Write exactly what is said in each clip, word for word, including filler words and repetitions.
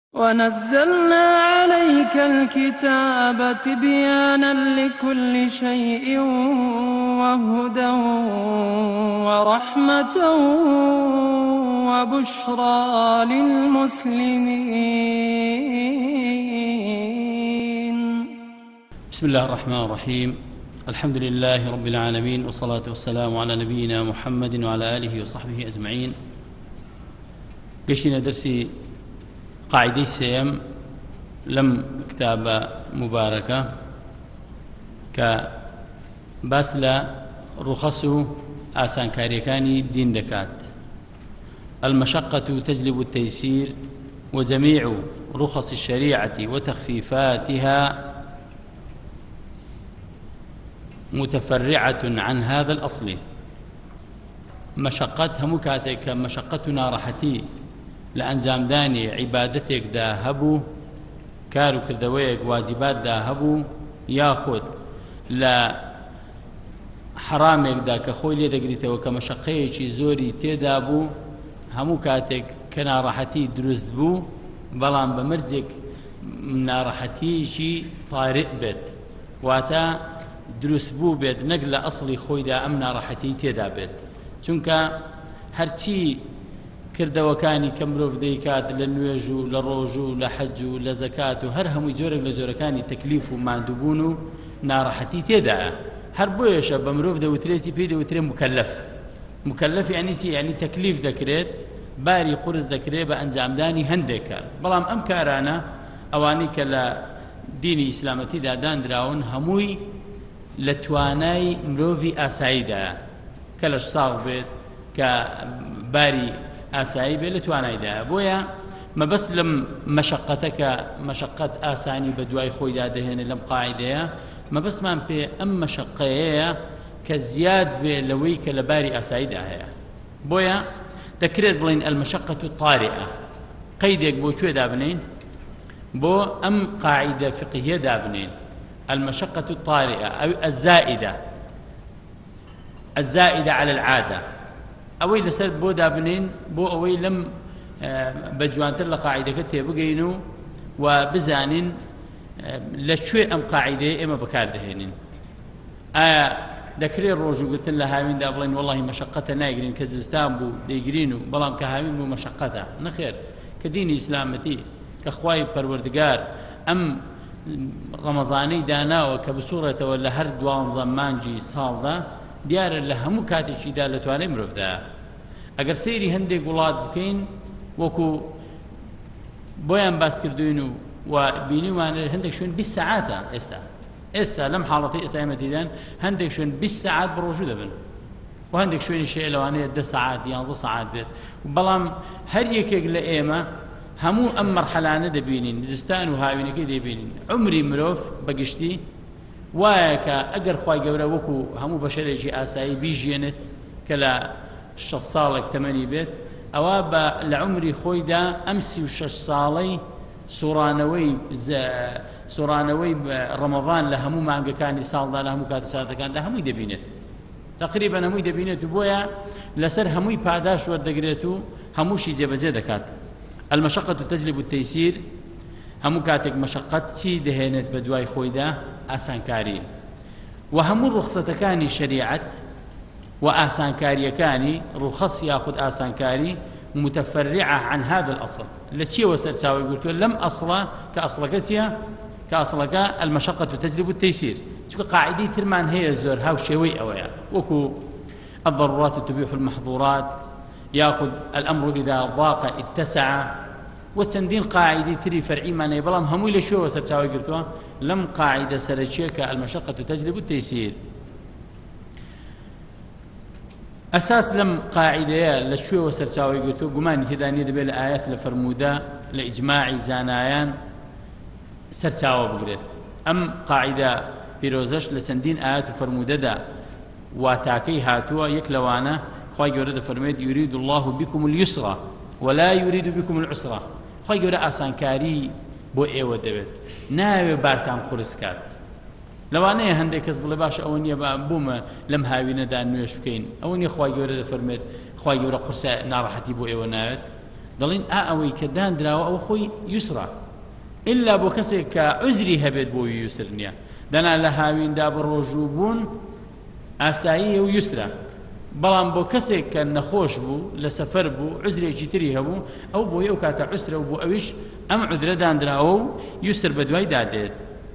ونزلنا عليك الكتاب تبيانا لكل شيء وهدى ورحمة وبشرى للمسلمين. بسم الله الرحمن الرحيم. الحمد لله رب العالمين، والصلاة والسلام على نبينا محمد وعلى آله وصحبه أجمعين. قشنا درسي قاعدة سيم لم كتاب مباركة كباسل رخص آسان كاريكاني دين دكات. المشقة تجلب التيسير، وجميع رخص الشريعة وتخفيفاتها متفرعة عن هذا الأصل. مشقتها مكاتك مشقتنا راحتي لأنجام داني عبادتك دا هبو كارو كردويك واجبات دا هبو ياخد لا حرامك دا كخوي لي دقريته وكمشقية زوري تيدابو همو كاتك كنا راحتي درست بو بلان بمرجك من راحتي شي طارئ بيت واتا دروست بوو بێت نەک لە ئەسڵی خۆیدا ئەم ناڕەحەتی تێدا بێت، چونکە هەرچی کردەوەکانی کە مرۆڤ دەیکات لە نوێژ و لە ڕۆژ و لە حەج و لە زەکات و هەر هەمووی جۆرێک لە جۆرەکانی تەکلیف و ماندووبوون و ناڕەحەتی تێدایە. هەر بۆیەشە بە مرۆڤ دەوترێتی پێی دەوترێ مکەلەف. مکەلەف یعنی چی؟ یعنی تەکلیف دەکرێت، باری قورس دەکرێت بە ئەنجامدانی هەندێک کار. بەڵام ئەم کارانە ئەوانەی کە لە دینی ئیسلامەتیدا دانراون هەمووی لە توانای مرۆڤی ئاساییدایە، کە لەش ساغ بێت کە باری ئاسایی بێت لە توانایدایە. بۆیە مەبەست لەم مەشەقەتە کە مەشەقەت ئاسانی بە دوای خۆیدا دەهێنێت لەم قاعیدەیە، مەبەستمان پێ ئەم مەشەقەیەیە کە زیاد بێت لەوەی کە لە باری ئاساییدا هەیە. بۆیە دەکرێت بڵین ئەلمەشەقەت الطارئە. قەیدێک بۆ کوێ دابنین؟ بۆ ئەم قاعیدە فقهیە دابنین. المشقة الطارئة أو الزائدة الزائدة على العادة. أوي لسر بو دابنين بو أوي لم بجوانتر لقاعدة كتير بقينو وبزانين لشوي أم قاعدة إما بكار دهينين. آه ذكري الرجو قلت لها هامين دابلين والله مشقتها نايقرين كزستان بو ديقرينو بلام كهامين بو مشقتها نخير كدين إسلامتي كخواي پروردگار أم ڕەمەزانەی داناوە کە بسوڕێتەوە لە هەر دوانزە مانگی ساڵدا دیارە لە هەموو کاتێکیدا لە توانای مرۆڤدایە. ئەگەر سەیری هەندێک وڵات بکەین وەکو بۆیان باس کردوین و بینیوانە هەندێک شوێن بیست سەعاتە ئێستا ئێستا لەم حاڵەتی ئێستا ئێمەتیدان هەندێک شوێن بیست سەعات بەڕۆژوو دەبن و هەندێک شوێنی شەیە لەوانەیە دە سەعات یانزە سەعات بێت. بەڵام هەر یەکێک لە ئێمە هەموو ئەم مەرحەلانە دەبینین، زستان و هاوینەکەی دەبینین. عمری مرۆڤ بەگشتی وایە کە ئەگەر خوای گەورە وەکو هەموو بەشەرێکی ئاسایی بیژێنێت کە لە شەش ساڵێک تەمەنی بێت، ئەوە بە لە عمری خۆیدا ئەم سی و شەش ساڵەی سوڕانەوەی سوڕانەوەی ڕەمەضان لە هەموو مانگەکانی ساڵدا لە هەموو کات و ساتەکاندا هەمووی دەبینێت، تقریبا هەمووی دەبینێت. و بۆیە لەسەر هەمووی پاداش وەردەگرێت و هەمووشی جێبەجێ دەکات. المشقة تجلب التيسير. همو كاتك مشقت چی دهێنێت بە دوای خۆیدا؟ ئاسانکاری. و هەموو ڕوخسەتەکانی شریعەت و ئاسانکاریەکانی ڕوخەس یاخود ئاسانکاری متفرعة عن هذا الأصل. لە چیەوە سەرچاوی گرتووە؟ لەم ئەسڵە کە ئەسڵەکە چییە؟ کە ئەسڵەکە المشقة تجلب التيسير. چونکە قاعدەی ترمان هەیە زۆر هاو شێوەی ئەوەیە، وەکو الضرورات تبيح المحظورات، ياخذ الأمر إذا ضاق اتسع، وتندين قاعدة تري فرعي معنى بلام هموي لشو وسرتاوي قلتوها لم قاعدة سرتشيك المشقة تجلب التيسير. أساس لم قاعدة لشو وسرتاوي قلتوها قماني تداني دبي الآيات لفرمودا لإجماع زانايان سرتاوي بقريت. أم قاعدة بيروزش لسندين آيات فرمودا دا واتاكي هاتوا يكلوانا خواهي قولة فرميد يريد الله بكم اليسرى ولا يريد بكم العسرى. خواهي قولة آسانكاري بو ايوه دبت ناوي بارتان خورسكات لەوانەیە هەندێک کەس بڵێ باش ئەوە نییە بوومە لەم هاوینەدا نوێش بکەین، ئەوە نیە خوای گەورە دەفەرمێت خوای گەورە قورسە ناڕەحەتی بۆ ئێوە ناوێت. دەڵێن ئا ئەوەی کە دانراوە ئەو خۆی یوسرا ئللا بۆ کەسێک کە عوزری هەبێت بۆ یوسر نییە دەنا لە هاویندا بە ڕۆژوو بوون ئاسایی و یوسرا بەڵام بۆ کەسێک کە نەخۆش بوو لە سەفەر بوو عوزرێکی تری هەبوو ئەو بۆی ئەو کاتە عوسرە و بۆ ئەویش ئەم عودرە دانراوە و یوسر بە دوای دادێت.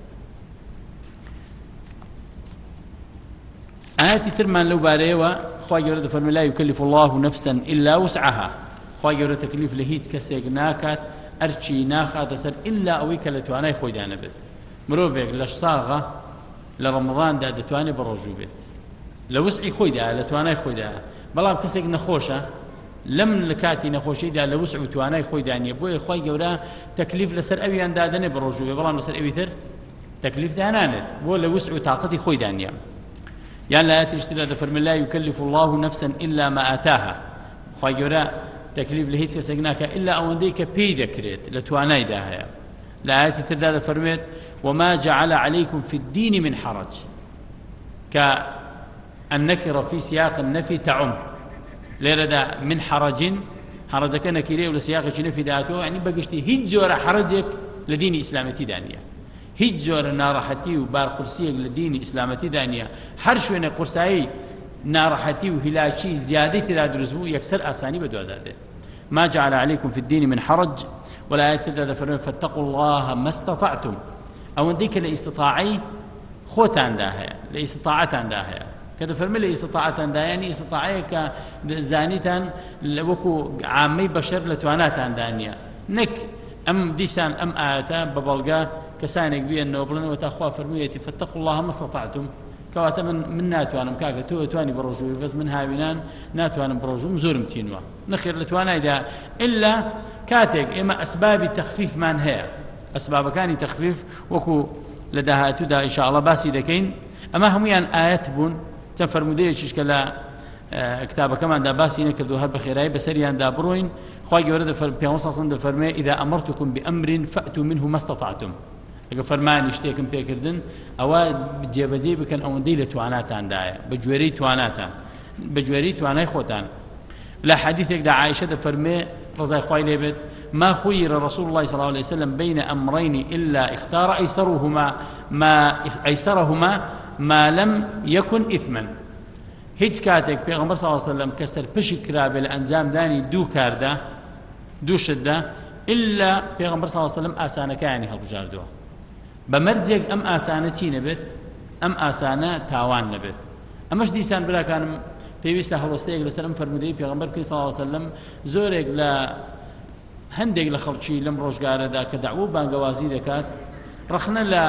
ئاەتی ترمان لەو بارەیەوە خوا گەورە دەفەرمێ لا یوکەلیف الله نەفسا ئیلا وسعها خوا گەورە تەکلیف لە هیچ کەسێک ناکات ئەرچی ناخاتە سەر ئیلا ئەوەی کە لە توانای خۆیدا نەبێت. مرۆڤێک لە ساغە لە ڕەمەضاندا دەتوانێت بە ڕۆژوو بێت لە وسعی خۆیدا لە توانای خۆیدا بەڵام کەسێک نەخۆشە لەم لە کاتی نەخۆشیدا لە وسع و توانای خۆیدا نییە بۆیە خی گەورە تەکلیف لەسەر ئەویان دادەنێ بە ڕۆژوو بێ بەڵام لەسەر ئەوی تر تەکلیف دانانێت بۆ لە وسع و تااقەتی خۆیدا نییە. یان لە ئاەتیشتدا دەفەرمێ لا یوکەلیف الله نەفسا ئیلا ما ئاتاها خی گەورە تەکلیف لە هیچ کەسێک ناکە ئیلا ئەوەندەی کە پێی دەکرێت لە توانایدا هەیە. لە ئاەتی تردا دەفەرمێت وما جعل عليكم في الدين من حرج كالنكرة في سياق النفي تعم ليردا من حرج حرجك نكيري ولا سياق نفي داتو يعني بقشتي هيج جور حرجك لدين إسلامتي دانية هیچ جۆرە ناڕەحەتی و بارقورسیەک لە دینی ئیسلامەتی دانیە هەر شوێنە قورسایی ناڕەحەتی و هیلاشی زیادەی تێدا دروست بوو یەکسەر ئاسانی بەدوادادێت. ما جعل عليكم في الدين من حرج ولا آية فرمي فاتقوا الله ما استطعتم ئەوەندەی کە لە ئیستطاعی خۆتاندا هەیە لە ئیستطاعەتاندا هەیە کە دەفەرمێ لە ئیستطاعەتاندا یعنی ئیستطاعەیە کە زانیتان وەکو عامەی بەشەر لە تواناتاندا نییە نەک ئەم دیسان ئەم ئاەتە بە بەڵگا کەسانێک بێنەوە بڵێنەوە تا خوا فەرموویەتی فاتقوا الله ما استطعتم کەواتە من من ناتوانم کاکە تۆ توانی بە ڕۆژووی بەس من هاوینان ناتوانم بە ڕۆژوم زۆرم تینوە نەخێر لە توانایدا ئللا کاتێک ئێمە ئەسبابی تەخفیفمان هەیە ئەسبابەکانی تەخفیف وەکو لە داهاتوودا ئینشاءڵڵا باسی دەکەین ئەمە هەمویان ئاەت بوون چەند فەرمودەیەکیش کە لە کتابەکەماندا باسی نەکردو هەر بە خێرایی بەسەریاندا بڕۆین خی گەورە پێغەمبەر صلی الله علیه و سلم دەفەرمێ ئیذا ئەمەرتوکم بئەمر فأتوا منه ما استطعتم ئەگە فەرمانی شتێکم پێکردن ئەوە جێبەجێ بکەن ئەوەندەی لە تواناتاندایە بە گوێرەی تواناتان بە گوێرەی توانای خۆتان. لە حەدیثێکدا عایشە دەفەرمێ ڕزای خوای لێ بێت ما خير رسول الله صلى الله عليه وسلم بين أمرين إلا اختار أيسرهما ما أيسرهما ما لم يكن إثما هیچ کاتێک پێغەمبەر صلی الله عليه وسلم کەسەر پشی کرابێ لە ئەنجام دانی دوو کاردا دوو شتدا إلا پێغەمبەر صلی الله عليه وسلم ئاسانەکانی هەڵبژاردووە بە مەرجێک ئەم ئاسانە چی نەبێت ئەم ئاسانە تاوان نەبێت. ئەمەش دیسان براکانم پێویستە هەڵوەستەیەک لەسەر ئەم فەرمودەی پێغەمبەر صلی الله عليه وسلم زۆرێک لە هەندێک لە خەڵکی لەم ڕۆژگارەدا کە دەعوە بانگەوازی دەکات ڕەخنە لە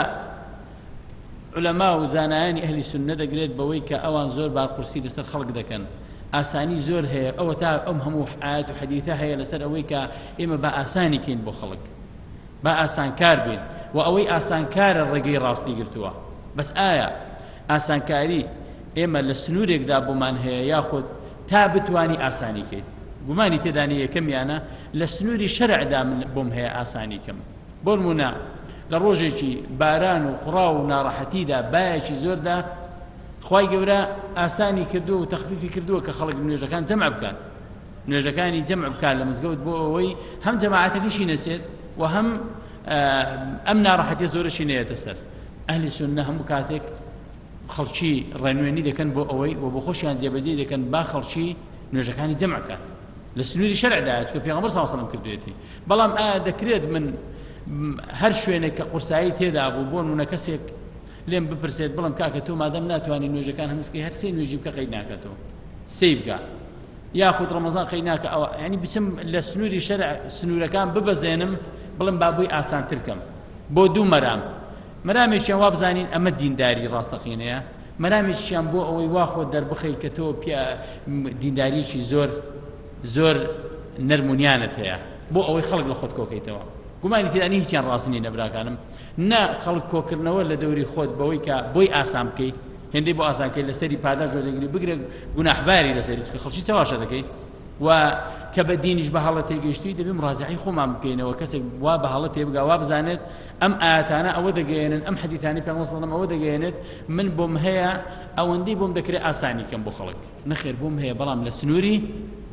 علەما و زانایانی ئەهلی سوننە دەگرێت بەوەی کە ئەوان زۆر بارقورسی لەسەر خەڵک دەکەن ئاسانی زۆر هەیە ئەوە تا ئەم هەموو ئاەت و حەدیثە هەیە لەسەر ئەوەی کە ئێمە بە ئاسانی کەین بۆ خەڵک بە ئاسانکار بین و ئەوەی ئاسانکارە ڕێگەی ڕاستی گرتووە. بەس ئایا ئاسانکاری ئێمە لە سنوورێکدا بۆمان هەیە یاخود تا بتوانی ئاسانی کەیت گومانی تێدانی یەکەمیانە لە سنووری شەرعدا من بۆم هەیە ئاسانی کەم بۆ نمونە لە ڕۆژێکی باران و قوڕا و ناڕەحەتیدا بایەکی زۆردا خوای گەورە ئاسانی کردووە و تەخفیفی کردووە کە خەڵک نوێژەکان جەمع بکات نوێژەکانی جەمع بکات لە مزگەوت بۆ ئەوەی هەم جەماعەتەکەشی نەچێت و هەم ئەم ناڕەحەتیە زۆرەشی نەیەتە سەر. ئەهلی سوننە هەموو کاتێک خەڵکی ڕێنوێنی دەکەن بۆ ئەوەی و بۆ خۆشیان جێبەجێ دەکەن با خەڵکی نوێژەکانی جەمع کات لە سنووری شەرعدا چکە پێغەمبەر صلی الله علیه و سلم کردوێتی. بەڵام ئایا دەکرێت من هەر شوێنێک کە قورسایی تێدا بوو بۆ نمونە کەسێک لێم بپرسێت بڵم کاکە تۆ مادەم ناتوانانی نوێژەکان هەمووشکی هەر سێ نوێژی بکە قەید ناکاتەوە سێی بکە یاخود ڕەمەزان قەید ناکە ئەوە یعنی بچم لە سنووری شەرع سنوورەکان ببەزێنم بڵم با بۆی ئاسانتر کەم بۆ دوو مەرام مەرامێکیان وا بزانین ئەمە دینداری ڕاستەقینەیە مەرامێکیان بۆ ئەوەی وا خۆت دەربخەی کە تۆ دینداریی زۆر زۆر نەرمونیانت هەیە بۆ ئەوەی خەڵک لە خۆت کۆکەیتەوە. گومانی تێدانی هیچیان ڕاستنی نەبراکانم نا خەڵک کۆکردنەوە لە دەوری خۆت بەوەی کە بۆی ئاسان بکەی هێندەی بۆ ئاسانکەی لەسەری پاداش وەردەگری بگرێ گوناحباری لەسەری چکە خەڵکی چاواشە دەکەی و کە بە دینیش بە هەڵە تێگەیشتووی دەبێ مڕاجعی خۆمان بکەینەوە کەسێک وا بە هەڵە تێبگا وا بزانێت ئەم ئاەتانە ئەوە دەگەێنن ئەم حەدیثانەی پێغەمبەر صلی الله علیه و سلم ئەوە دەگەێنێت من بۆم هەیە ئەوەندەی بۆم دەکرێت ئاسانی کەم بۆ خەڵک نەخێر بۆم هەیە بەڵام لە سنووری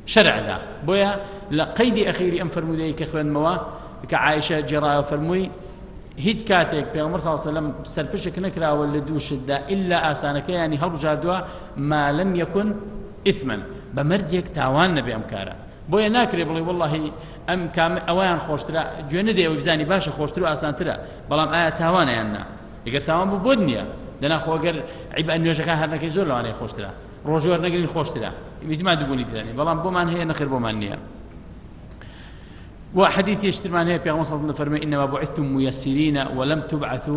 شرعدا بويا لقيد أخير أم فرمودي كخوان موا كعائشة جراء فرموي هیچ کاتێک پێغەمبەر صلی الله علیه و سلم سەرپشک نەکراوە لە دووشتدا ئللا ئاسانەکە ینی هەڵبژاردووە ما لەم یەکن ئیثمەن بە مەرجێک تاوان نەبێ ئەم کارە بۆیە ناکرێ بڵێ وەڵڵاهی ئەم ئەویان خۆشترە گوێ نەدێ ئەوەی بزانی باشە خۆشتر و ئاسانترە بەڵام ئایا تاوانەیان نا ئەگەر تاوان بوو بۆ نییە دەناخۆ ئەگەر عیبا نوێژەکە هەرنەکەی زۆر لەوانەیە خۆشترە ڕۆژوەر نەگرین خۆشترە ئیتیماد دووبوونی تدانی بەڵام بۆمان هەیە نەخێر بۆمان نییە وحديث يشترمان هي بيغمبر صلى الله عليه وسلم إنما بعثتم ميسرين ولم تبعثوا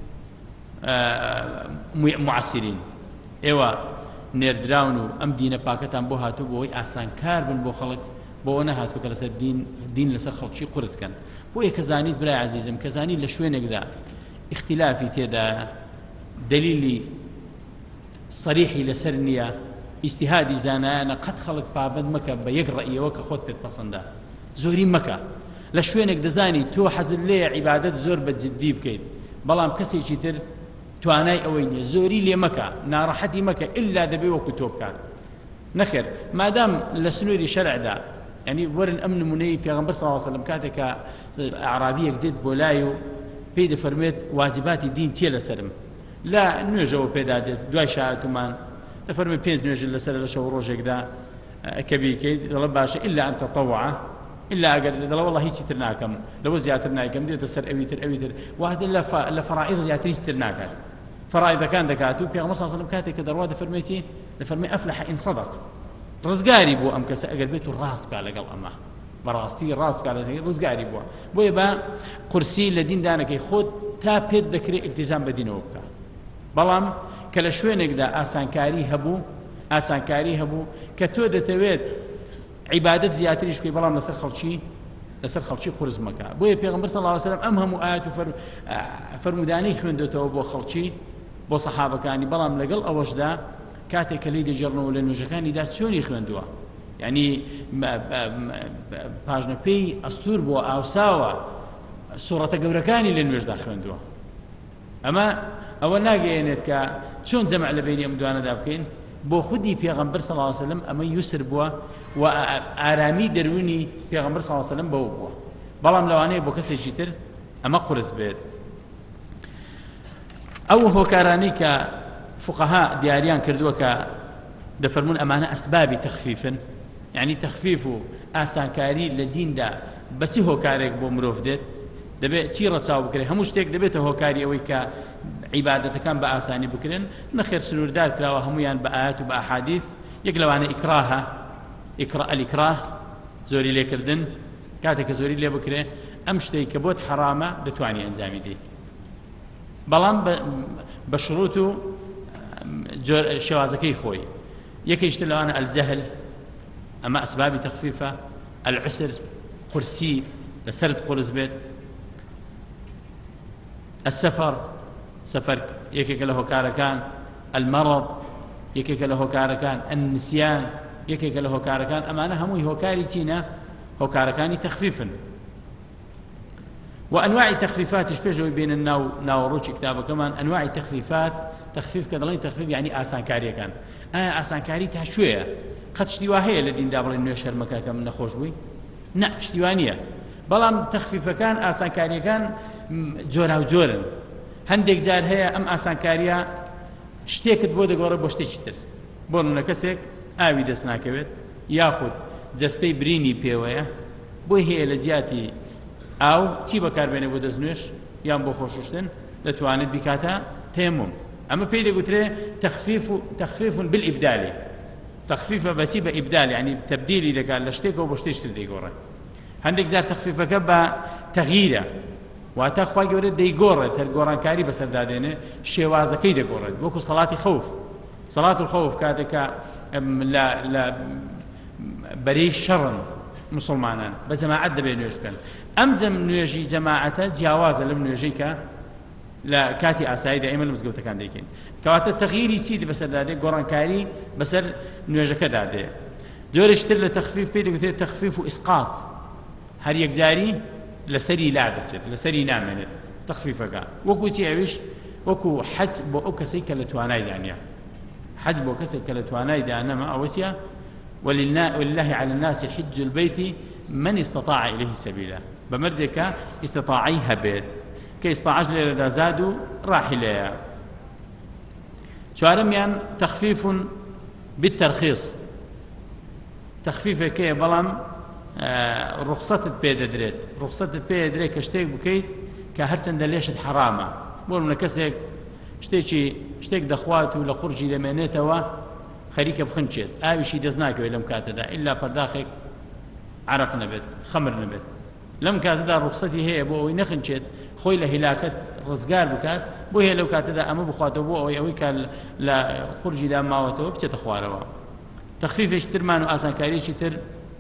معسرين إيوا نيردراونو أم دين باكتان بو هاتو بو آسان كار بن بو خلق بو نهاتو كلاسة دين دين لسر خلق شي قرس كان بو كزانيد براي عزيزم كزانيد لشوينك ذا اختلافي تيدا دليلي صريحي لسرنيا اجتهادي زانانا قد خلق بابد مكا بيقرأ يوكا خود بيت بصندا زۆری مەکە لە شوێنێک دەزانی تۆ حەزت لێ عیبادەت زۆر بەجددی بکەیت بەڵام کەسێکی تر توانای ئەوەی نییە زۆری لێ مەکە ناڕەحەتی مەکە ئللا دەبێ وەکو تۆ بکات نەخێر مادام لە سنووری شەرعدا یعنی وەرن ئەم نمونەی پێغەمبەر صلی الله علیه وسلم کاتێکە ئەعرابیەک دێت بۆ لای و پێی دەفەرمێت واجباتی دین چیە لەسرم لا نوێژەوە پێدا دێت دوای شایەتمان دەفەرمێت پێنج نوێژ لەسەر لە شەو ڕۆژێکدا کە بیکەیت دەڵێ باشە ئللا ئەن تەطەوعە إلا أقدر دل والله هيك ترناكم لو زياترنا كم ديت السر أويتر أويتر واحد إلا ف... إلا فرائض زياتريش ترناك فرائض كان دكاتو بيغ مصر صلى الله عليه وسلم كاتي كدرواد فرميتي لفرمي أفلح إن صدق رزقاري بو أم كسا أقل بيتو الراس بقى لقل أما براستي الراس بقى رزقاري بو بو يبا قرسي لدين دانك يخود تابد ذكري التزام بدينه وبكا بلام كلا شوينك دا آسان كاري هبو آسان كاري هبو كتو دتويت عبادت زیاتریش بکەی بەڵام لەسەر خەڵکی لەسەر خەڵکی قورس مەکە بۆیە پێغەمبەر صلی الله علیه وسلم ئەم هەموو ئاەت و فەرمودانی خوێندوێتەوە بۆ خەڵکی بۆ سەحابەکانی بەڵام لەگەڵ ئەوەشدا کاتێک کە لی دەجێڕنەوە لە نوێژەکانیدا چۆنی خوێندووە یعنی پاژنەپێی ئەستور بۆ ئاوساوە سوڕەتە گەورەکانی لە نوێژدا خوێندووە ئەمە ئەوە ناگەیەنێت کە چۆن جەمع لە بینی ئەم دوانەدا بکەین بۆ خودی پێغەمبەر صلی الله علیه وسلم ئەمە یوسر بووە و ئارامی دەرونی پێغەمبەر صلی الله علیه وسلم بەوە بووە بەڵام لەوانەیە بۆ کەسێکی تر ئەمە قورس بێت ئەو هۆکارانەی کە فقەها دیاریان کردووە کە دەفەرمون ئەمانە ئەسبابی تەخفیفن یعنی تەخفیف و ئاسانکاری لە دیندا بەچی هۆکارێک بۆ مرۆڤ دێت دەبێت چی ڕەچاو بکرێت هەموو شتێک دەبێتە هۆکاری ئەوەی کە عیبادەتەکان بە ئاسانی بکرێن نەخێر سنووردار کراوە هەمویان بە ئاەت و بە ئەحادیث یەک لەوانە ئیکراهە ئیکرا ئەلیکراه زۆری لێکردن کاتێک کە زۆری لێ بکرێ ئەم شتەی کە بۆت حرامە دەتوانی ئەنجامی دێ بەڵام بە شروط و شێوازەکەی خۆی یەکەیشتر لەوانە ئەلجەهل ئەمە ئەسبابی تەخفیفە ئەلعسر قورسی لەسەرت قورس بێت السفر سفر يكيك له كاركان المرض يكيك له كاركان النسيان يكيك له كاركان أمانة هموي هو كاريتينا هو كاركاني تخفيفا وأنواع التخفيفات يشبه بين الناو ناو روش كتابه كمان أنواع التخفيفات تخفيف كذلك تخفيف يعني آسان كاري كان آه آسان كاري تهشوية قد اشتواهية الذين دابل إنه يشهر مكاكا من نخوش بوي نا اشتوانية بلام تخفيف كان آسان كاري كان جورا وجورا هەندێک جار هەیە ئەم ئاسانکاریە شتێکت بۆ دەگۆڕێ بۆ شتێکی تر بۆ نمونە کەسێک ئاوی دەست ناکەوێت یاخود جەستەی برینی پێوەیە بۆی هەیە لە جیاتی ئاو چی بەکاربێنێ بۆ دەستنوێش یان بۆ خۆشوشتن دەتوانێت بیکاتە تەیەموم ئەمە پێی دەگوترێ تەخفیف بالئیبدالی تەخفیفە بەچی بە ئیبدال یعنی تەبدیلی دەکات لە شتێکەوە بۆ شتێکی تر دەیگۆڕێ هەندێک جار تەخفیفەکە بە تەغییرە واتە خوای گەورە دەیگۆڕێت هەر گۆڕانکاری بەسەردادێنێ شێوازەکەی دەگۆڕێت وەکو سەڵاتی خەوف سەڵات الخەوف کاتێکە لە بەرەی شەڕن مسلمانان بە جەماعەت دەبێت نوێژ بکەن ئەم جەم نوێژی جەماعەتە جیاوازە لەم نوێژەی کە لە کاتی ئاساییدا ئێمە لە مزگەوتەکان دەیکەین کەواتە تەغییری چی بەسەردادێت گۆڕانکاری بەسەر نوێژەکەدا دێ جۆرێشتر لە تەخفیف پێی دەگوترێت تەخفیف و ئیسقاط هەر یەکجاری لسري لا دەچێت لسري نامێنێت تەخفیفەکە وەکو چی ئەویش وەکو حەج بۆ ئەو کەسەی کە لە توانای دانیا حەج بۆ کەسێک کە لە توانای دانەمە ئەوە چیە ولله على الناس حج البيت من استطاع إليه سبيلا بمرجك استطاعي هبيت كي استطاعش ليرة زادوا راحلة. شوارميان تخفيف بالترخيص تخفيف كي بلام آه رخصة بيد دريت رخصة بيد دريت كشتيك بكيت كهرسن دليشت حرامة بقول من كسك شتيكي شتيك دخوات ولا خرجي دمانيتوا خريكة بخنشت آبي شي دزناك لم كاتدا إلا برداخك عرق نبت خمر نبت لم كاتدا رخصتي هي بو نخنشت خوي لهلاكت رزقار بكات بو هي لو كاتدا أما بخواتو بو أو أوي كان لا خرجي دا ماوتو بچت خواروا. تخفيف اشترمان وآسان كاريشي تر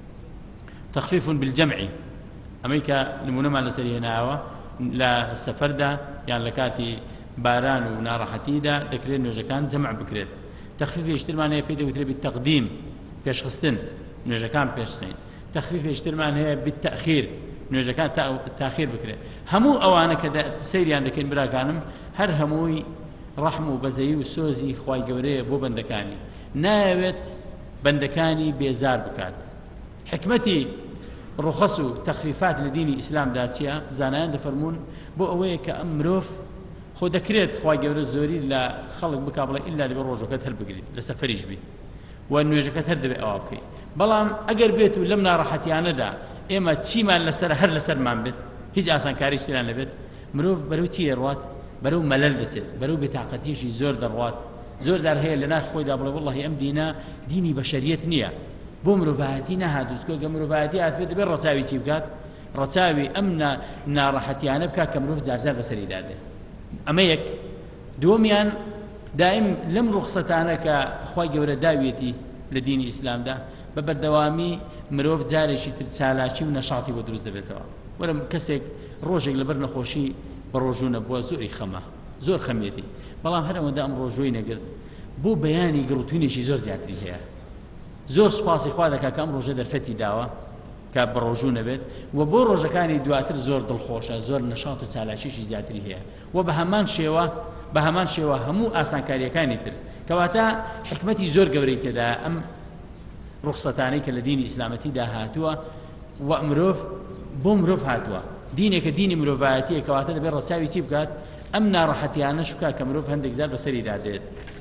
تخفيف بالجمع أمريكا نمونما لسريه ناوا لا سفردا يعني لكاتي باران ونارحتي دا دكرين نوجكان جمع بكريت. تخفيف اشترمان هي بيدو بتري بالتقديم بيش خستن نوجكان بيش خين. تخفيف اشترمان هي بالتأخير نوجكان تأخير بكريت. همو أوانا كذا سيري عندك إن براكانم هر هموي رحمو بزيو وسوزي خواي جوريه بو بندكاني ناوت بندكاني بيزار بكات. حكمتي رخصو تخفيفات لدين الإسلام داتيا زانان دفرمون بو أوي كأمروف خو دكريت خواي جوري الزوري لا خلق بكابله إلا دبر روجوكات هل بقري لسفريج بي وأنه يجوكات هل دبي أوكي بلام أجر بيتو لمنا راحتي أنا دا إما تشي ما لسر هر لسر ما بيت هيج آسان كاريش تلان لبيت مروف برو تشي روات برو ملل دتت برو بتاقتيش زور دروات زور زار هي اللي ناس خوي دابله والله أم دينا ديني بشرية نية بو مروفاتي نهادو سكو مروفاتي أثبت بالرساوي تيبكات رساوي أمنا نارحتي أنا بكا كمروف زار بسري داده أما يك دوميان دائم لم رخصتانا كخواي جورا داويتي لدين الإسلام ده ببردوامي مروف جارشي ترسالاشي ونشاطي ودروس دبيتوا ولم كسك روجك لبرنا خوشي بروجونا بوا زوري خما زور خميتي بلام هذا ودا أم روجوي نقرد بو بياني قروتوني شي زور زياتري هي زور سباسي خوادك كأم روجا درفتي داوا كبروجونا بيت وبو روجا كان دواتر زور دلخوشة زور نشاط وتسالاشي شي زياتري هي وبهمان شيوا بهمان شيوا همو آسان كاريا كاني تر كواتا حكمتي زور قبريتي دا أم رخصتاني كالدين إسلامتي دا هاتوا ومروف بو مروف هاتوا ديني كديني مروفاتي كواتا دا بير رساوي تيبكات أمنا راحتي أنا شكا كمروف هندك زار بسري دادت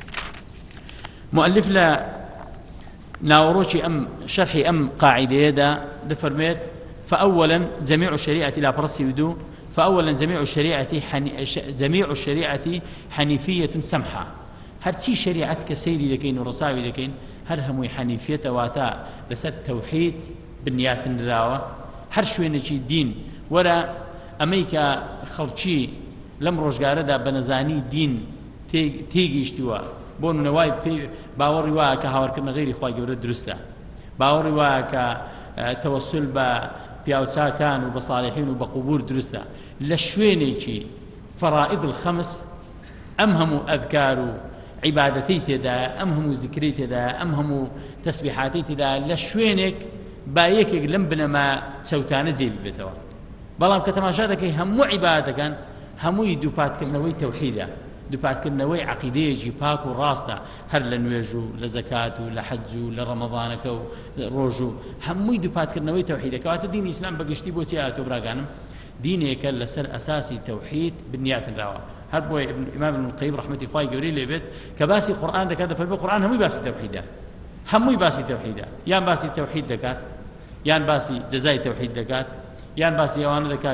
مؤلف لا ناوروشي أم شرحي أم قاعدة دا دفرميت فأولا جميع الشريعة لا برسي بدو فأولا جميع الشريعة حني... جميع الشريعة حنيفية سمحة هرتي شريعة كسيري دكين ورساوي دكين هر هموي حنيفية واتا لسد توحيد بنيات النراوة هر شوي نجي الدين ولا أميكا خلقشي لم رجعارة دا بنزاني دين تيجي اشتوا بون نواي باوري وا كهاور كنا غير اخوي جورد درسته باوري وا كتوسل با بياوتا كان وبصالحين وبقبور درسته لشوينيكي فرائض الخمس امهم اذكار عبادتي تدا امهم ذكري تدا امهم تسبيحاتي تدا لشوينك بايك لم بنما سوتانه جيل بتوا بلام كتماشاتك هم عبادتك كان هم يدوبات كنوي توحيدا دفعت كنوي عقيدة جي باك وراستا هر لنويجو لزكاتو لحجو لرمضانكو روجو هموي دفعت كنوي توحيدة كوات الدين الإسلام بقشتي بوتياتو براغانم ديني كان لسر أساسي توحيد بالنيات الراوة هر بوي ابن إمام ابن القيم رحمة الله يقولي لي بيت كباسي قرآن دكات فالقرآن هموي باسي توحيدة هموي باسي توحيدة يان باسي توحيد دكات يان باسي جزاي توحيد دكات يان باسي أوان ذكا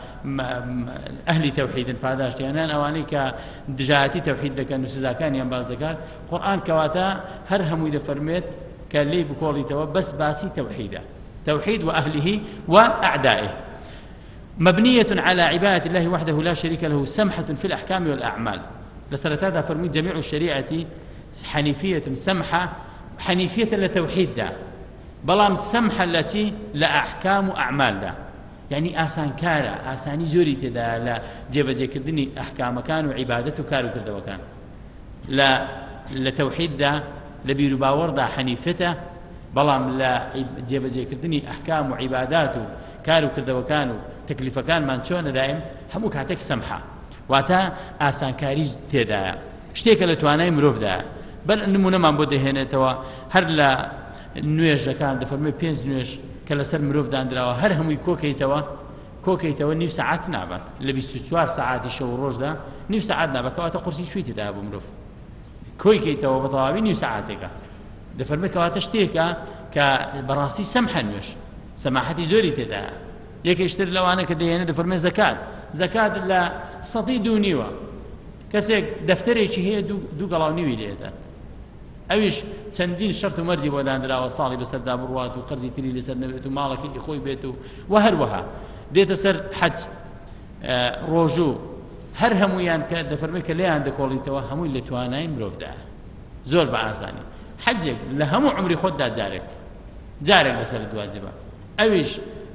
كأهل توحيد باداشت يعني أواني كدجاتي توحيد ذكا نسزا كان يان باس ذكا قرآن كواتا هر هم إذا فرميت كان لي بقولي توا بس باسي توحيدا توحيد وأهله وأعدائه مبنية على عبادة الله وحده لا شريك له سمحة في الأحكام والأعمال لسلت هذا فرميت جميع الشريعة حنيفية سمحة حنيفية لتوحيد دا بلام سمحة التي لأحكام وأعمال دا يعني آسان كارا آساني زوري تدا لا جيب زيكردني أحكام كان وعبادته كارو كرده وكان لا لتوحيد دا لبيرو باور دا حنيفته بلام لا جيب زيكردني أحكام وعباداته كارو كرده وكانوا تكلفة كان مانشون دائم هموك هاتك سمحة واتا آسان كاري تدا اشتيك لتواناي مروف دا بل نمونا من بوده هنا توا هر لا نوێژەکان دەفەرمێ پێنج نوێژ کە لەسەر مرۆڤ دانراوە هەر هەمووی کۆکەیتەوە کۆکەیتەوە نیو سەعات نابات لە بیست و چوار سەعاتی شەو ڕۆژدا نیو سەعات نابات کەواتە قورسی شووی تێدا بۆ مرۆڤ کۆیکەیتەوە بە تەواوی نیو سەعاتێکە دەفەرمێ کەواتە شتێکە کە بەڕاستی سەمحە نوێژ سەماحەتی زۆری تێدایە یەکێشتر لەوانە کە دەهێنێ دەفەرمێ زەکات زەکات لە سەدی دوو نیوە کەسێک دەفتەرێکی هەیە دوو گەڵاو نیوی لێدات ئەویش چەندین شەرت و مەرجی بۆ دانراوە ساڵی بەسەردا بڕوات و قەرزی تری لەسەر نەبێت و ماڵەکەی خۆی بێت و و هەروەها دێتە سەر حەج ڕۆژوو هەر هەموویان کە دەفەرمێ کە لێیان دەکۆڵیتەوە هەمووی لە توانای مرۆڤدایە زۆر بە ئاسانی حەجێک لە هەموو عمری خۆتدا جارێک جارێک لەسەر دواجبە ئەویش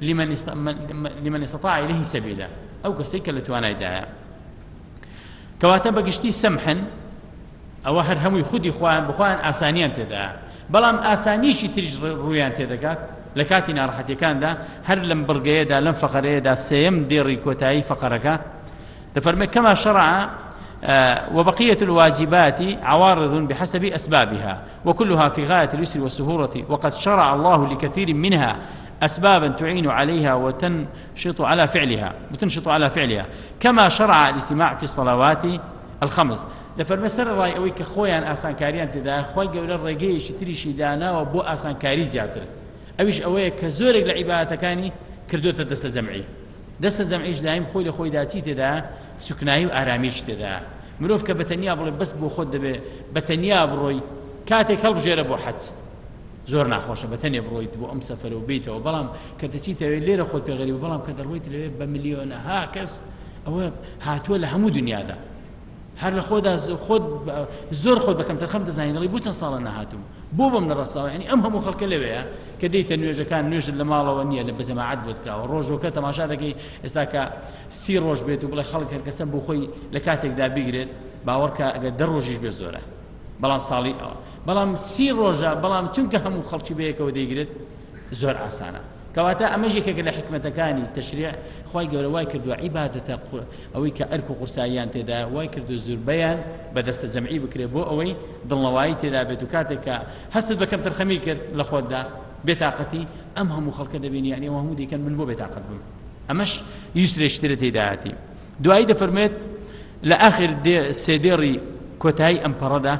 لمن استطاع إليه سبيلا ئەو کەسێک کە لە توانایدایە کەواتە بەگشتی سەمحن ئەوە هەر هەمووی خودی خۆیان بخۆیان ئاسانیان تێدایە بەڵام ئاسانیشی تریش ڕوویان تێدەکات لە کاتی ناڕەحەتیەکاندا هەر لەم بڕگەیەدا لەم فەقەرەیەدا سێیەم دێڕی کۆتایی فەقەرەکە دەفەرمێ كما شرع وبقية الواجبات عوارض بحسب أسبابها وكلها في غاية اليسر والسهولة وقد شرع الله لكثير منها أسبابا تعين عليها وتنشط على فعلها وتنشط على فعلها كما شرع الاستماع في الصلوات الخمس دفر مسر راي أوي كخويان آسان كاريان تدا خوي قبل الرجيش تريشي دانا وبو آسان كاري زيادر أويش أوي كزورك لعبادة كاني كردوت دست جمعي دست جمعيش دايم خوي لخوي داتي تدا سكناي وآراميش تدا مروف كبتنيا بروي بس بو خود دبي بتنيا بروي كاتي كلب جير بو حد زۆر ناخۆشە بە تەنێ بڕۆیت بۆ ئەم سەفەرە و بیتەوە بەڵام کە دەچیتەوێت لێرە خۆت پێ غەریبە بەڵام کە دەڕۆیت لەوێ بە ملیۆنەها کەس ئەوە هاتووە لە هەموو دنیادا هەر لە خۆدا خۆت زۆر خۆت بە کەمتر خەم دەزانیت دەڵی بۆ چەند ساڵە نەهاتووم بۆ بەم لە ڕەخساوە یعنی ئەم هەموو خەڵکە لەوەیە کە دەیتە نوێژەکان نوێژت لە ماڵەوە نییە لە بەجەماعەت بۆت کراوە ڕۆژۆکە تەماشا دەکەی ئێستا کە سی ڕۆژ بێت و بڵێ خەڵک هەر کەسە بۆ خۆی لە کاتێکدا بیگرێت باوەڕکە ئەگەر دە ڕۆژیش بێ زۆرە بەڵام ساڵی ئەوە بەڵام سی ڕۆژە بەڵام چونکە هەموو خەڵکی بەیەکەوە دەیگرێت زۆر ئاسانە کەواتە ئەمەش یەکێکە لە حکمەتەکانی تەشریع خی گەورە وای کردووە عیبادەتە ئەوەی کە ئەرک و قورساییان تێدا وای کردو زوربەیان بەدەستە جەمعی بکرێ بۆ ئەوەی دڵنەوایی تێدا بێت و کاتێک کە هەستت بە کەمتر خەمی کرد لە خۆتدا بێتاقەتی ئەم هەموو خەڵکە دەبینی یعنی هەموو دەیکەن من بۆ بێتاقەت بم ئەمەش یوسرێشترە تێداهاتی دوایی دەفەرمێت لە ئاخر سێدێڕی کۆتایی ئەم پەڕەدا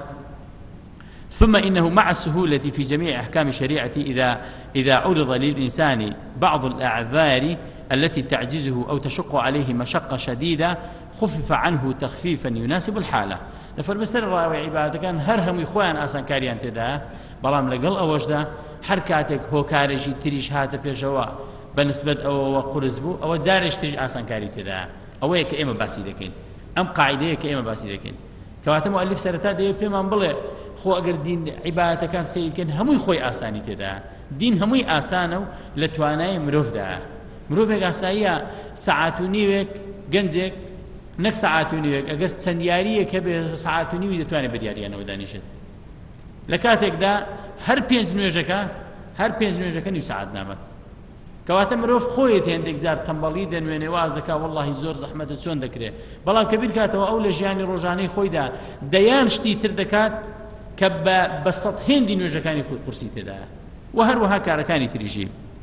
ثم إنه مع السهولة في جميع أحكام الشريعة إذا إذا عرض للإنسان بعض الأعذار التي تعجزه أو تشق عليه مشقة شديدة خفف عنه تخفيفا يناسب الحالة فالمسألة الرأي عبادة كان هرهم إخوان آسان كاريان تدا بلام لقل أوجدا حركاتك هو كارجي تريش هات بيجوا بالنسبة أو قرزبو أو جارش تريش آسان كاري تدا أو هيك إما باسي دكين أم قاعدة كإما باسي دكين كواتم مؤلف سرتا دي بيمان بلي خو ئەگەر دین عیبادەتەکان سیرکەن هەمووی خۆی ئاسانی تێدا دین هەمووی ئاسانە و لە توانای مرۆڤدا مرۆڤێک ئاساییە سەعات و نیوێک گەنجێک نەک سەعات و نیوێک ئەگەر چەند یاریەک هەبێ سەعات و نیوی دەتوانێت بە دیاریانەوە دانیشێت لە کاتێکدا هەر پێنج نوێژەکە هەر پێنج نوێژەکە نیو سەعات نامەت کەواتە مرۆڤ خۆیت هێندێک جار تەمبەڵی دەنوێنێ واز دەکا وەڵڵاهی زۆر زەحمەتە چۆن دەکرێت بەڵام کە بیر کاتەوە ئەو لە ژیانی ڕۆژانەی خۆیدا دەیان شتی تر دەکات کە بە سەد هێندی نوێژەکانی خۆی قورسی تێدایە و هەروەها کارەکانی تریژی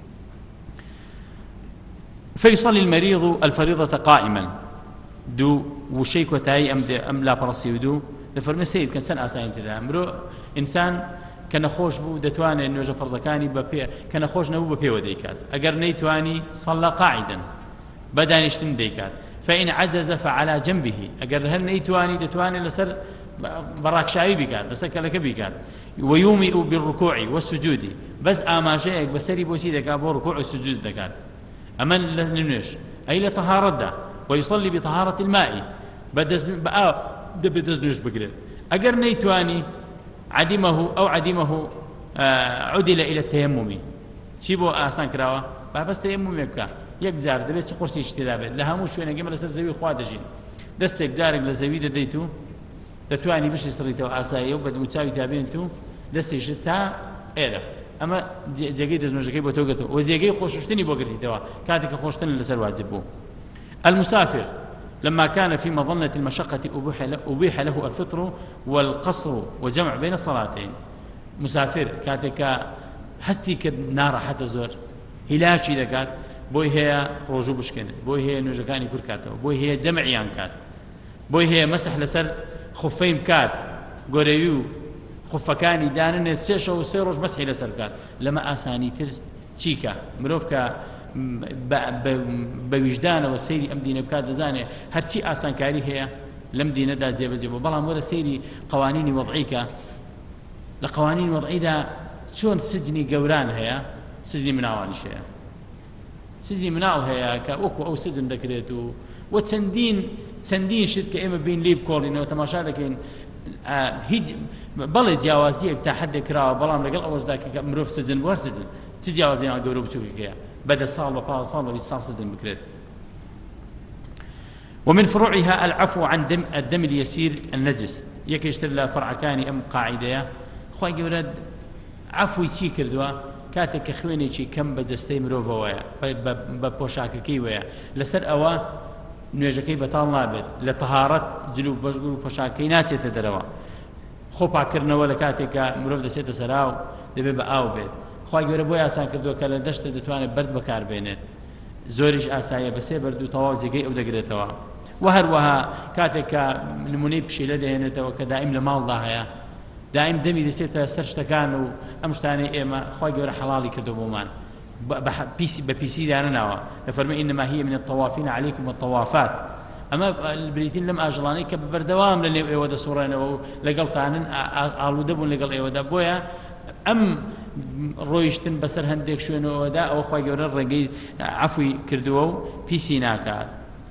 فيصلي المريض الفريضة قائما دو وشي كوتاي أم أم لا برسي ودو لفرمي سيد كان سن أساين تدا مرو إنسان كان خوش بو دتواني نوجه فرزكاني ببي كان خوش نبو ببي وديكات أجر نيتواني صلى قاعدا بدانشتن ديكات فإن عجز فعلى جنبه أجر هل نيتواني دتواني لسر براك شاي بيكات لسر لك بيكات ويومئ بالركوع والسجود بس آماشيك بسري بوسيدك أبو ركوع والسجود دكات أمن لنوش أي لطهارة دا ويصلي بطهارة الماء بدز بقى دبدز نوش بقرد أجر نيتواني عدمه أو عدمه آه عدل إلى التيمم تشيبو آسان كراوة بس تيمم يبكى يكزار دبيت قرصي اشتدابه لها مو شوية قبل لسر زوي خوادجين دستك جارك لزوي دديتو دتواني بش يسريتو عصايه وبد متساوي تابينتو دستي شتا إيرا أما جاكي دزنوجكي بوتوغتو وزيجي خوششتني بوغرتيتوا كاتك خوشتني لسر واجبو المسافر لما كان في مظنة المشقة أبيح له, أبيح له الفطر والقصر وجمع بين الصلاتين مسافر كاتك هەستی کرد ناڕەحەتە زۆر هیلاکی دەکات بۆی هەیە ڕۆژوو بشکێنێت بۆی هەیە نوێژەکانی کورت کاتەوە بۆی هەیە جەمعیان کات بۆی هەیە مەسح لەسەر خوفەی بکات گۆرەوی و خوفەکانی داننێت سێ شەو و سێ ڕۆژ مەسحی لەسەر بکات لەمە ئاسانیتر چیکە مرۆڤ کە بە ویژدانەوە سەیری ئەم دینە بکات دەزانێت هەرچی ئاسانکاری هەیە لەم دینەدا جێبەجێ بۆ بەڵام وەرە سەیری قوانینی وەضعیکە لە قوانین وەضعیدا چۆن سجنی گەوران هەیە سجنی مناڵانیش هەیە سجنی مناڵ هەیە کە وەکو ئەو سجن دەکرێت و وە چەندین چەندین شت کە ئێمە بین لێ بکۆڵینەوە تەماشا دەکەین هیچ بەڵێ جیاوازیەک تا حدێک کراوە بەڵام لەگەڵ ئەوەشدا کە مرۆڤ سجن بووە سجن چ جیاوازیان گەورە بچووکێکەیە بەدە ساڵ بە پاڵ ساڵ بە بیست ساڵ سجن بکرێت. ومن فروعها العفو عن دم الدم اليسير النجس يكيشتر لا فرع كاني أم قاعدة خوي جورد عفوي شي كردوا كاتك خويني شي كم بجستي مروفا ويا ببوشاككي ويا لسر أوا نوێژەکەی بەتاڵ نابێت لە تەهارەت جلو بەشگور و پۆشاکەی ناچێتە دەرەوە خۆپاکردنەوە لە کاتێکە مرۆڤ دەچێتە سەرا و دەبێت بە ئاو بێت خوای گەورە بۆی ئاسان کردووە کە لە دەشتە دەتوانێت بەرد بەکاربێنێت زۆریش ئاساییە بەسێ بەرد و تەواو جێگەی ئەو دەگرێتەوە و هەروەها کاتێک کە نمونەی پشیلە دەهێنێتەوە کە دائیم لە ماڵدا هەیە دائیم دەمی دەچێتە سەر شتەکان و ئەم شتانەی ئێمە خوای گەورە حەڵاڵی کردو بۆمان ببيسي داناوا فرمى إنما هي من الطوافين عليكم والطوافات أما البريتين لم أجلاني كبردوام للي إيودا سورينا ولقل طعنن آلو دبون لقل إيودا بويا أم رويشتن بسر هنديك شوينو إيودا أو خواهي قولن رقي عفوي كردوو بيسي ناكا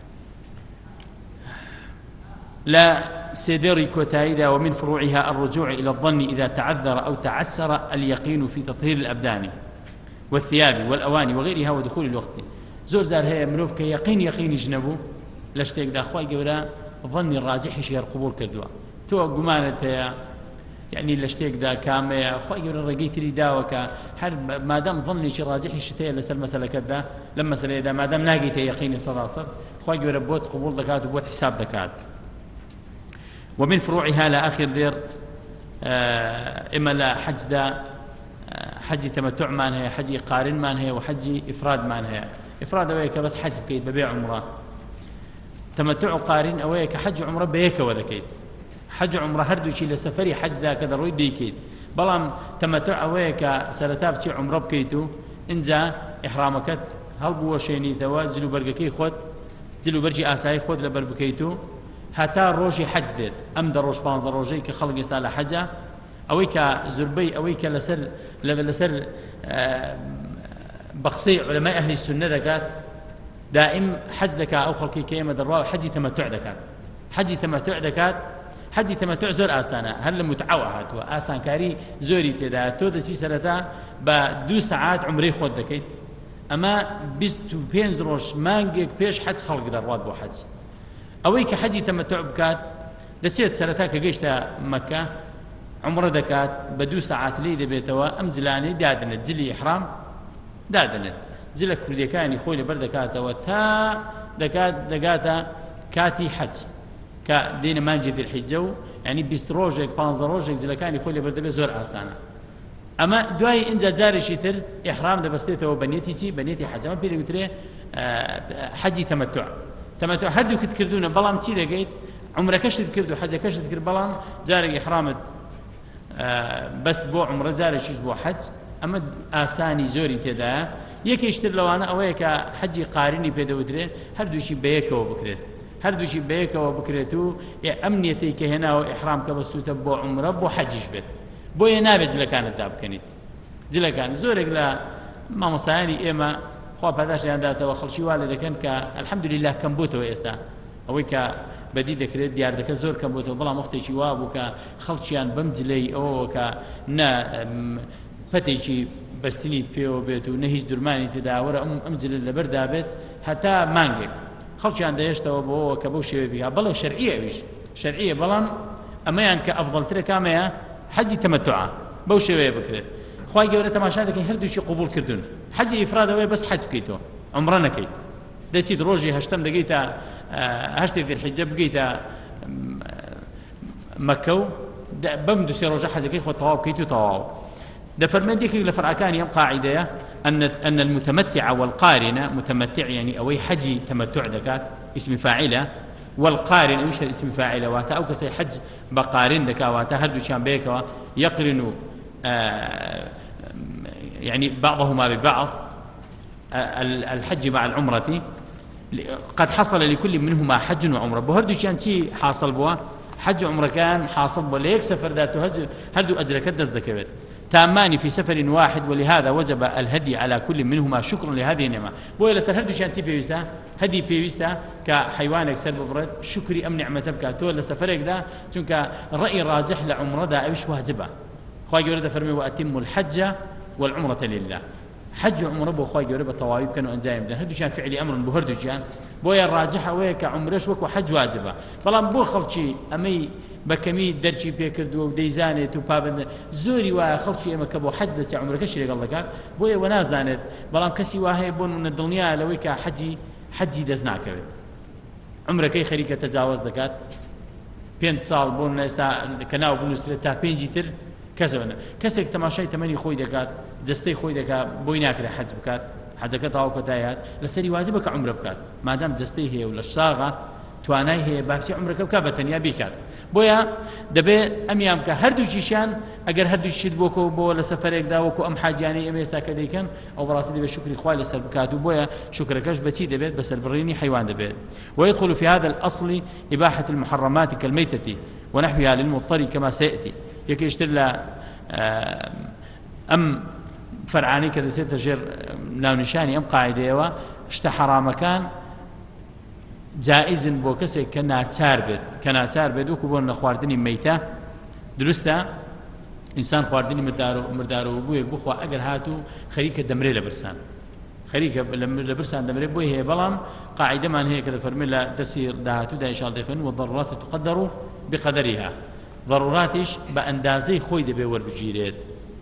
لا سيدري كوتايدا ومن فروعها الرجوع إلى الظن إذا تعذر أو تعسر اليقين في تطهير الأبدان والثياب والأواني وغيرها ودخول الوقت زور زار هي منوف كي يقين يقين يجنبو لاشتيك دا أخوي قولا ظني الراجح شير قبول كردوا تو قمانة يعني لاشتيك دا كامي أخوي قولا رقيت لي داوك هل ما دام ظني شي راجح شتي لسر مسألة كذا لما مسألة دا ما دام ناقيت يقيني صلاصر أخوي قولا بوت قبول دكات وبوت حساب دكات. ومن فروعها لا آخر دير آه إما لا حج دا حجي تمتع مان هي حجي قارن مان هي وحجي إفراد مان هي إفراد أويك بس حج بكيت ببيع عمره تمتع قارن أويك حج عمره بيك وذكيت حج عمره هردو شي لسفري حج ذا كذا روي ديكيت بلام تمتع أويك سرتاب شي عمره بكيتو إنجا إحرامك هل بو شيني توا جلو برقكي خد جلو برجي آساي خد لبر بكيتو حتى روجي حج ديت أم دروش بانز روجي كخلق يستاهل حجة أويك زربي أويك لسر لسر بقصي علماء أهل السنة ذكات دائم حج ذكاء أو خلقي كيما دروا حج تمتع ذكات حج تمتع ذكات حج تمتع زور آسانة هل متعوهات وآسان كاري زوري تدا تو دسي سرتا بدو ساعات عمري خود ذكيت أما بيستو بينز روش مانجك بيش حج خلق دروات بو حج أويك حج تمتع بكات دسيت سرتا كجيشتا مكة عمره دكات بدو ساعات لي دبيتوا أم جلاني دادنت جلي إحرام دادنت جلك كرديكاني خوي لبردكاتا وتا دكات دكاتا كاتي حج كدين مانجد الحجو يعني بيستروجك بانزروجك جلكاني خوي لبردبي زور آسانة أما دواي إنجا جاري شتر إحرام دبستيته وبنيتي شي بنيتي حج ما بيدي قلت حجي تمتع تمتع هردو كنت كردونا بلام تي لقيت عمره كشت كردو حاجة كشت كرد بلام جاري إحرامت آه بس بو عمره جاري شيش بو حج أما آساني زوري تدا يكي يشتر لو أنا أويك حجي قارني بيدو ودرين هردو شي بيكا وبكريت هردو شي بيكا وبكريتو أمنيتي كهنا وإحرام كبستو تبو عمره بو حجيش بيت بو ينابي جلا كانت داب كنيت جلا كان زورك لا ما مصاني إما خواب هذاش عندها وخلشي والد كان الحمد لله كم بوتو يستا أويك بدي ذكرت ديار ذكر زور كم بوتو بلا مختي شواب وك خلشيان بمجلي أو ك نا فتيشي بستنيت بيو بيتو نهيج درماني تداور أم أمجل اللي بردابت حتى مانجك خلشيان دايشتا وبو كبوشي بيها بلا شرعية بيش شرعية بلا أما يعني كأفضل ترى كامية حج تمتعة بوشي بكرت خواي جورة تماشا ذاك هردو شي قبول كردون حج إفراد وي بس حج بكيتو عمرنا كيت دايتي دروجي هشتم دقيتا هشتي ذي الحجة بقيتا مكة بمدو سي روجا حج كيت خو طواو كيتو طواو دفرمي ديك لفرع كان يم قاعدة أن أن المتمتع والقارنة متمتع يعني أو حجي تمتع دكات اسم فاعلة والقارن مش اسم فاعلة واتا أو كسي حج بقارن دكا واتا هردو شان بيكوا يقرن آه يعني بعضهما ببعض آه الحج مع العمرة قد حصل لكل منهما حج وعمرة بهردو شان شي حاصل بوا حج وعمرة كان حاصل بوا ليك سفر ذاته هج هردو أجرك الدزدكبت تامان في سفر واحد ولهذا وجب الهدي على كل منهما شكرا لهذه النعمة بوي لسر هردو شان تي بيوستا هدي بيوستا كحيوانك سر ببرد شكري أم نعمة تبكى تول لسفرك ذا چونك الرأي راجح لعمرة ذا أيش واجبة خواهي قولة فرمي وأتم الحج والعمرة لله حج وعمرة بو خواهي قولة بطوائب كانوا أنجايم ده هردو شان فعلي أمر بهردو شان بوي الراجحة ويك عمرش وكو حج واجبة بلان بو خلشي أمي بكمي درجي بيكردو وديزانت وبابن زوري وخلشي أما كبو حج دتي عمرك شري قال لك بوي ونازانت بلان كسي واهي بون من الدنيا لويك حجي حجي دزنا كبد عمرك أي خريكة تجاوز دكات بين صال بون استا كناو بنوسرة تا بينجي تر كسبنا كسك تماشاي تمني خوي دكات جستي خوي دكات بوي ناكر حج بكات حجك طاو كتايات لسري واجبك عمره بكات ما دام جستي هي ولا الشاغه توانای هەیە باپسی عمرەکە بکە بە تەنیا بیکات بۆیە دەبێت ئەمیان بکە هەردووچیشیان ئەگەر هەردووچیت بۆکەوە بۆ لە سەفەرێکدا وەکو ئەم حاجیانەی ئێمە ئێستا کە دەیکەن ئەو بەڕاستی دەبێت شکری خوای لەسەر بکات و بۆیە شکرەکەش بەچی دەبێت بەسەر بڕینی حیوان دەبێت ويدخل في هذا الأصل إباحة المحرمات كالميتة ونحوها للمضطر كما سيأتي يكيشتر لا أم فرعاني كذا سيتجر ناو نشاني أم قاعدة اشتا حرامكان جائز بۆ کەسێک کە ناچار بێت کە ناچار بێت وەکو بۆ نەخواردنی مەیتە دروستە ئینسان خواردنی مردارەوە بوویەک بخوا ئەگەر هاتوو خەریکە دەمرێ لە برسان خەریکە لە برسان دەمرێت بۆی هەیە بەڵام قاعدەمان هەیە کە دەفەرمێت لە دەرسی داهاتوودا ئینشاء الله دەخوێن والضرورات تقدر بقدرها ضروراتش بە ئەندازەی خۆی دەبێ وەربگیرێت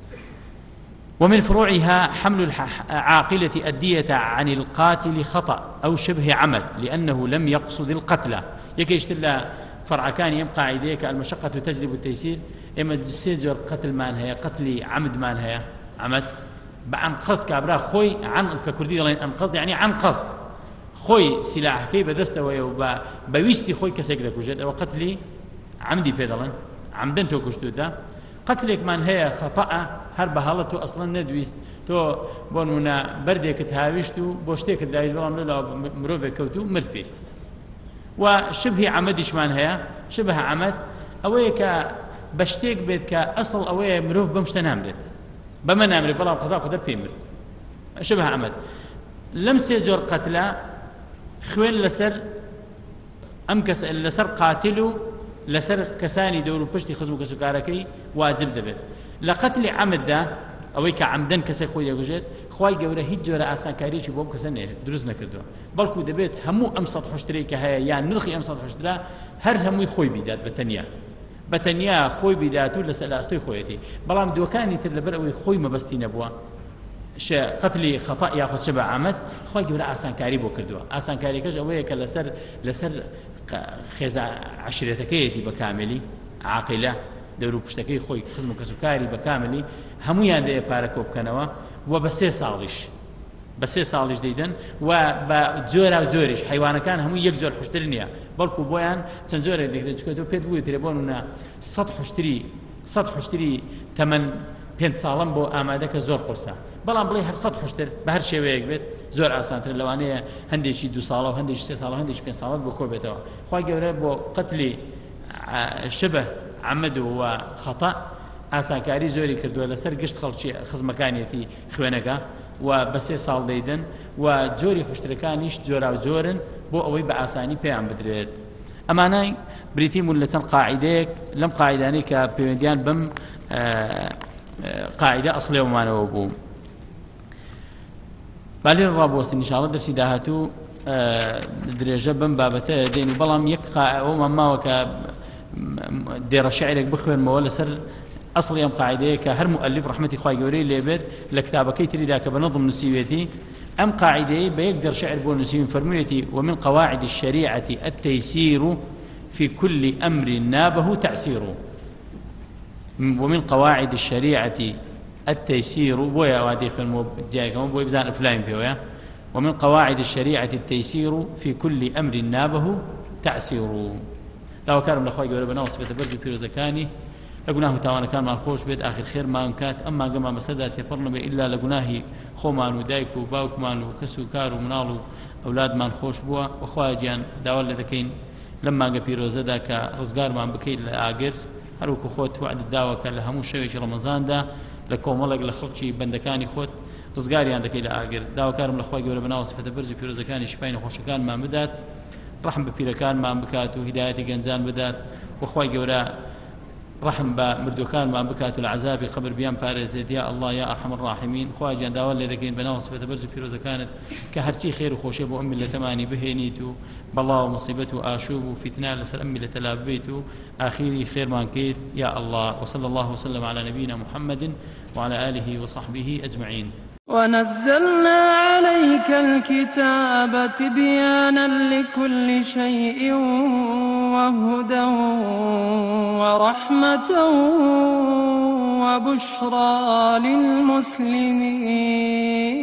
ومن فروعها حمل العاقلة الدية عن القاتل خطأ أو شبه عمد لأنه لم يقصد القتل يكيشتر لا فرع كان يبقى عيديك المشقة تجلب التيسير إما جسيجر قتل مانها قتل عمد مانها عمد عن قصد كابرا خوي عن ككردي عن قصد يعني عن قصد خوي سلاح كي بدست ويا بويستي خوي كسيك ذاك وجد أو قتلي عمدي بيدلن عمدن تو كشتودا قتلك من هي خطأ هر بهالته أصلا ندويست تو بونونا بردك تهاويشتو بوشتك دايز بلام لا مروفه كوتو مرت بيه وشبه عمدش من هي شبه عمد أويك بشتك بيت كأصل أوي مروف بمشتنام بيت بمنام ري بلام قزاق قدر بيمر شبه عمد لم سيجر قتلا خوين لسر أمكس لسر قاتلو لسر كساني دورو بشتي خزمو كسكاركي واجب دبت لقتل عمد ده اويك عمدن كسي خويا يوجد خوي جوره هيج جوره اسان كاريشي بوب كسنه دروز نكردو بلكو دبت همو امصد حشتري كهي يعني نرخي امصد حشترا هر همو خوي بيدات بتنيا بتنيا خوي بيداتو لسلاستوي خويتي بلام دوكاني تلبروي خوي ما بستين ابوا ش قتل خطا ياخذ شبه عمد خوي جوره اسان كاري بو كردو اسان كاري كج اويك لسر لسر خزا عشرتكيتي بكاملي عاقله دەور و پشتەکەی خۆی خزم و کەسوکاری بەکاملی هەمویان دەیە پارەکە بکەنەوە و بە سێ ساڵیش بە سێ ساڵیش دەیدەن و بە جۆرا و جۆریش حیوانەکان هەموو یەک جۆر حوشتر نییە بەڵکو بۆیان چەند جۆرێک دەکرێت چکە تۆ پێت بووی ترێبۆنە سەد حوشتری سەد حوشتری تەمەن پێنج ساڵم بۆ ئامادەکە زۆر قورسە بەڵام بڵێ هەر سەد حوشتر بە هەر شێوەیەک بێت زۆر ئاسانتر لەوانەیە هەندێکی دو ساڵە و هەندێکی سێ ساڵە هەندێکی پێنج ساڵات بۆ کۆ بێتەوە خوای گەورە بۆ قەتلی شبه عمد وخطأ ئاسانکاری زۆری کردووە لەسەر گشت خەڵکی خزمەکانیەتی خوێنەکە و بە سێ ساڵ دەیدەن و جۆری خوشتەکانیش جۆرا و جۆرن بۆ ئەوەی بە ئاسانی پێیان بدرێت ئەمانای بریتیمون لە چەند قاعیدەیەک لەم قاعیدانەی کە پەیوەندیان بەم قاعیدە ئەسڵێومانەوە بوو بالێ ڕابوەستن ئینشاڵڵا دەرسی داهاتوو درێژە بەم بابەتە دێن و بەڵام یەک ئەومان ماوە کە دێڕە شعرێک بخوێنمەوە لەسەر ئەسڵی ئەم قاعیدەیە کە هەر مؤلف ڕەحمەتی خوای گەورەی لێبێت لە کتابەکەی تریدا کە بە نەظم نووسیوێتی ئەم قاعیدەیە بە یەک دەر شعر بۆ نووسیون فەرموویەتی ومن قواعد الشريعة التيسير في كل أمر نابه تعسير ومن قواعد الشريعة التيسير بويا وادي خلمو جايكم بوي بزان فلاين بيويا. ومن قواعد الشريعة التيسير في كل أمر نابه تعسير. لو كان لخوي قبل بناوس بتبرج بيروزكاني لقناه تاوانا كان مع الخوش بيت آخر خير ما انكات أما قما مسدات يفرن بي إلا لقناه خومان ودايكو باوكمان وكسو كارو منالو أولاد من خوش بوا وخواجيان داول لذكين لما قبيرو زدا كرزقار ما بكي لآقر هروكو خوت وعد الداوة كان لهمو شويش رمضان دا لكم والله لخلقشي بندكاني خوت رزقاري عندك إلى آقر داوة كارم لخواي قبل بناو صفة برزي بيروزكاني شفاين وخوشكان ما بدات رحم ببيركان ما بكاتو هدايتي جنزان بدات وخواي قبل رحم بمردوكان ما بكاتو العذاب قبر بيان بارزيد يا الله يا أرحم الراحمين خواجي عند أول لذكين بناو صفة برزي بيروزا كانت كهرتي خير وخوشي بو أمي لتماني بهينيتو بالله ومصيبته آشوب وفتنة لسر أمي لتلابيتو آخيري خير ما كيد يا الله. وصلى الله وسلم على نبينا محمد وعلى آله وصحبه أجمعين. ونزلنا عليك الكتاب تبيانا لكل شيء وهدى ورحمة وبشرى للمسلمين.